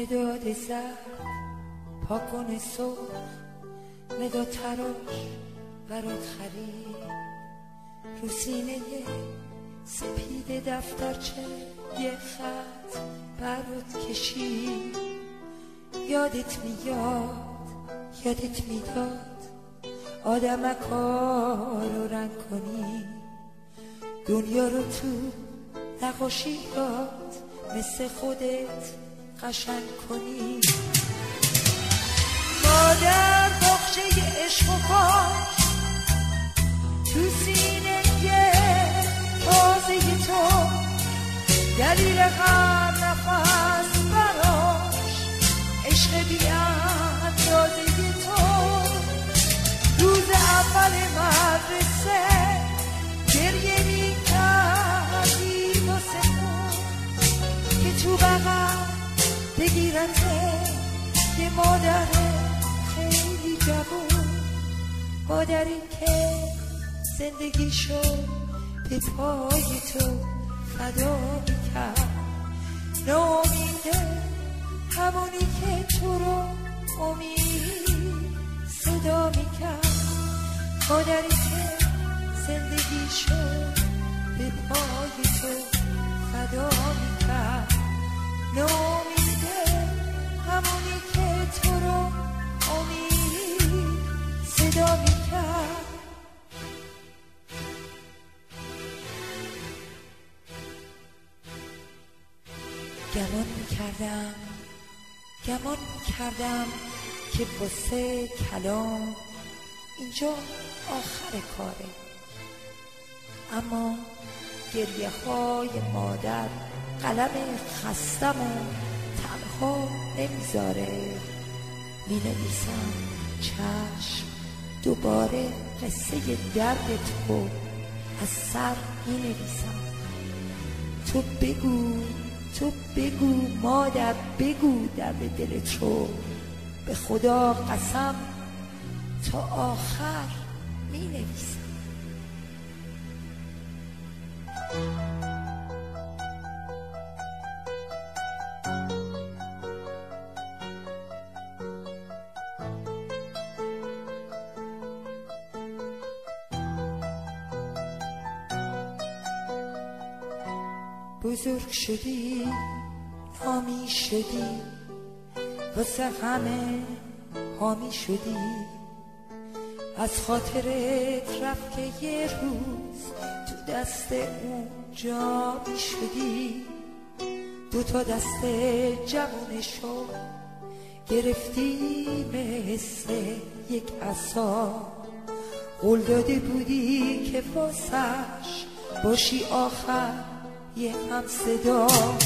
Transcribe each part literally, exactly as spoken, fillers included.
مداد زر پاکن صبح مداد تراش برات خرید رو سینه سپید دفترچه یه خط برات کشید یادت میاد یادت میداد آدمکا رو رنگ کنی دنیا رو تو نقاشیات مثل خودت قشنگ کنی مادر بخشه عشق و کاش تو سینه تازه تو دلیل هر نفس براش عشق بی‌اندازه تو روز اول مدرسه گریه می‌کردی واسه اون که تو بغل بگیرته یه مادر خیلی جوون مادری که زندگیشو به پای تو فدا میکرد ناامیده همونی که تو رو امید صدا میکرد مادری که زندگیشو به پای تو فدا میکرد ناامیده همونی که تو رو امید صدا میکرد گمان میکردم گمان میکردم که واسه کلام اینجا آخر کاره اما گریه های مادر قلم خستم و تنها نمیذاره مینویسم چشم دوباره قصه درد تو از سر مینویسم تو بگو تو بگو مادر بگو درد دلت رو به خدا قسم تا آخر می نویسم بزرگ شدی نامی شدی واسه همه حامی شدی از خاطرت رفت که یه روز تو دست اون جامی شدی دوتا دست جوونشو گرفتی مثل یک عصا قول داده بودی که واسش باشی آخر یه هم صدا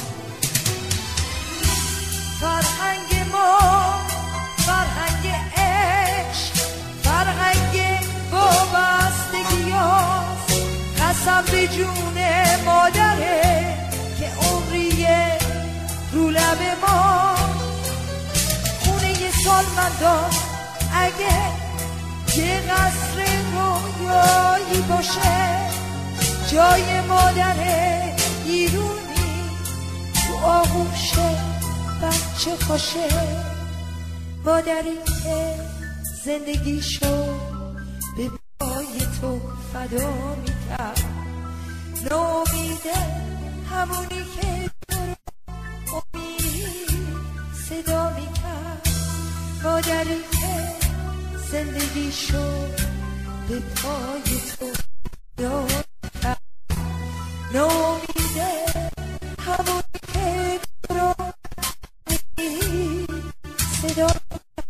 فرهنگ ما فرهنگ عشق فرهنگ وابستگی هاست قسم به جون مادره که عمریه رو لب ما خونه یه سالمندان اگه یه قصر رویایی باشه جای مادره ایرونی تو آغوش بچه خوشه مادری که زندگیشو به پای تو فدا میکرد ناامیده همونی که تو رو امید صدا میکرد مادری که زندگیشو به پای تو فدا میکرد ناامیده همونی که تو رو امید صدا میکرد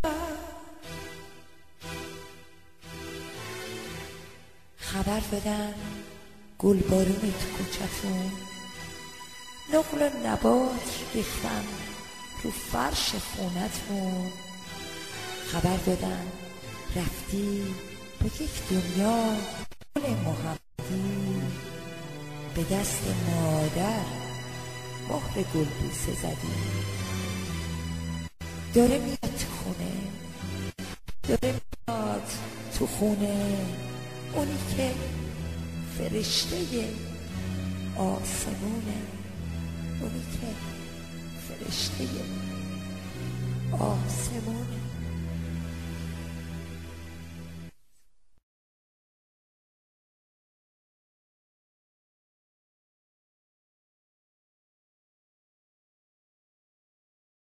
خبر بدن گل بارون تو کوچتون نقل و نبات ریختن رو فرش خونتون خبر دادن رفتی با یک دنیا گل محمدی به دست مادر مهر گل بوسه زدی داره میاد تو خونه داره میاد تو خونه اونی که فرشته آسمونه اونی که فرشته آسمونه.